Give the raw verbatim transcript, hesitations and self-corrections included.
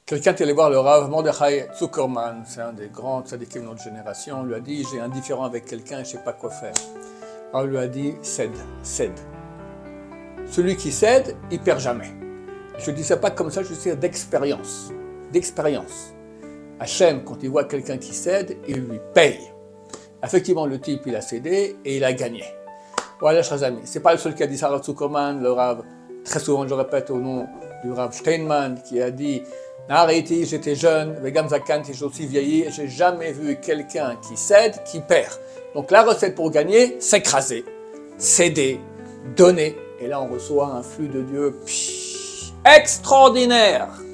Quelqu'un est allé voir le Rav Mordechai Zuckerman, c'est un des grands tzadikim de notre génération, lui a dit « J'ai un différend avec quelqu'un et je ne sais pas quoi faire ». Alors il lui a dit « Cède, cède ». Celui qui cède, il ne perd jamais. Je ne dis ça pas comme ça, je dis ça d'expérience. D'expérience. Hachem, quand il voit quelqu'un qui cède, il lui paye. Effectivement, le type, il a cédé et il a gagné. Voilà, chers amis, ce n'est pas le seul qui a dit ça, Rav Zuckerman, le Rav, très souvent je répète au nom du Rav Steinman, qui a dit « Nariti, j'étais jeune, Vegam Zakanti, j'ai aussi vieilli, et j'ai jamais vu quelqu'un qui cède, qui perd. » Donc la recette pour gagner, s'écraser, céder, donner, et là on reçoit un flux de Dieu pff, extraordinaire.